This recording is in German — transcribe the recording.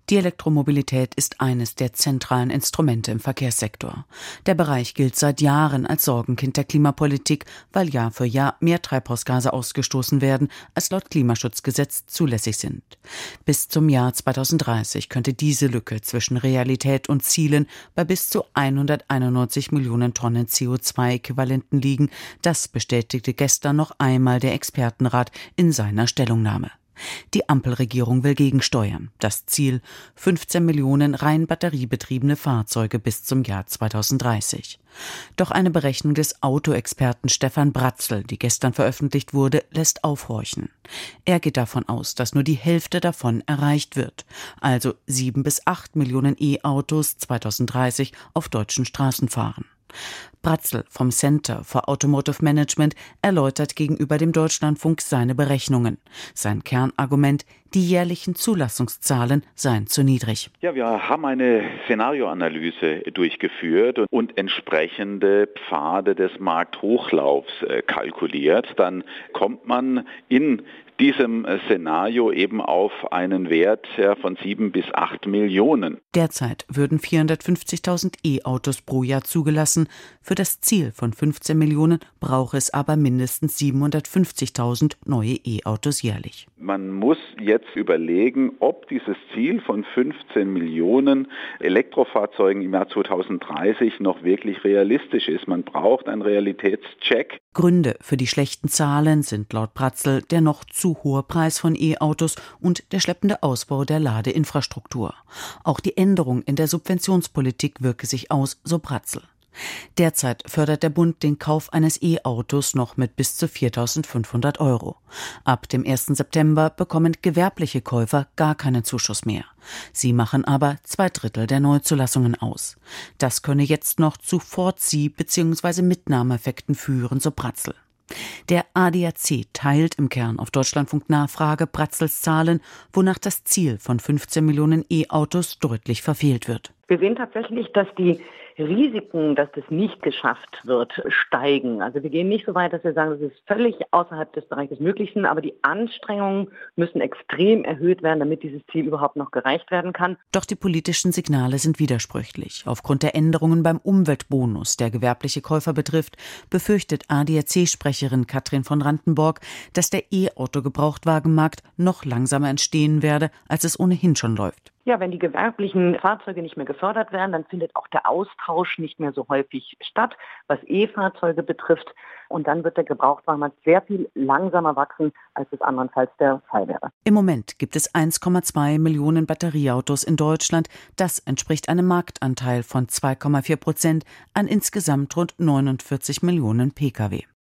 Die Elektromobilität ist eines der zentralen Instrumente im Verkehrssektor. Der Bereich gilt seit Jahren als Sorgenkind der Klimapolitik, weil Jahr für Jahr mehr Treibhausgase ausgestoßen werden, als laut Klimaschutzgesetz zulässig sind. Bis zum Jahr 2030 könnte diese Lücke zwischen Realität und Zielen bei bis zu 191 Millionen Tonnen CO2-Äquivalenten liegen. Das bestätigte gestern noch einmal der Expertenrat in seiner Stellungnahme. Die Ampelregierung will gegensteuern. Das Ziel: 15 Millionen rein batteriebetriebene Fahrzeuge bis zum Jahr 2030. Doch eine Berechnung des Autoexperten Stefan Bratzl, die gestern veröffentlicht wurde, lässt aufhorchen. Er geht davon aus, dass nur die Hälfte davon erreicht wird, also 7 bis 8 Millionen E-Autos 2030 auf deutschen Straßen fahren. Bratzl vom Center for Automotive Management erläutert gegenüber dem Deutschlandfunk seine Berechnungen. Sein Kernargument: die jährlichen Zulassungszahlen seien zu niedrig. Ja, wir haben eine Szenarioanalyse durchgeführt und entsprechende Pfade des Markthochlaufs kalkuliert. Dann kommt man in diesem Szenario eben auf einen Wert von 7 bis 8 Millionen. Derzeit würden 450.000 E-Autos pro Jahr zugelassen. Für das Ziel von 15 Millionen brauche es aber mindestens 750.000 neue E-Autos jährlich. Man muss jetzt überlegen, ob dieses Ziel von 15 Millionen Elektrofahrzeugen im Jahr 2030 noch wirklich realistisch ist. Man braucht einen Realitätscheck. Gründe für die schlechten Zahlen sind laut Bratzl der noch zu hohe Preis von E-Autos und der schleppende Ausbau der Ladeinfrastruktur. Auch die Änderung in der Subventionspolitik wirke sich aus, so Bratzl. Derzeit fördert der Bund den Kauf eines E-Autos noch mit bis zu 4.500 €. Ab dem 1. September bekommen gewerbliche Käufer gar keinen Zuschuss mehr. Sie machen aber 2/3 der Neuzulassungen aus. Das könne jetzt noch zu Vorzieh- bzw. Mitnahmeeffekten führen, so Bratzl. Der ADAC teilt im Kern auf Deutschlandfunk Nachfrage Bratzls Zahlen, wonach das Ziel von 15 Millionen E-Autos deutlich verfehlt wird. Wir sehen tatsächlich, dass die Risiken, dass das nicht geschafft wird, steigen. Also wir gehen nicht so weit, dass wir sagen, das ist völlig außerhalb des Bereiches Möglichen, aber die Anstrengungen müssen extrem erhöht werden, damit dieses Ziel überhaupt noch erreicht werden kann. Doch die politischen Signale sind widersprüchlich. Aufgrund der Änderungen beim Umweltbonus, der gewerbliche Käufer betrifft, befürchtet ADAC-Sprecherin Katrin von Randenborg, dass der E-Auto-Gebrauchtwagenmarkt noch langsamer entstehen werde, als es ohnehin schon läuft. Ja, wenn die gewerblichen Fahrzeuge nicht mehr gefördert werden, dann findet auch der Austausch nicht mehr so häufig statt, was E-Fahrzeuge betrifft. Und dann wird der Gebrauchtwagenmarkt sehr viel langsamer wachsen, als es andernfalls der Fall wäre. Im Moment gibt es 1,2 Millionen Batterieautos in Deutschland. Das entspricht einem Marktanteil von 2,4% an insgesamt rund 49 Millionen Pkw.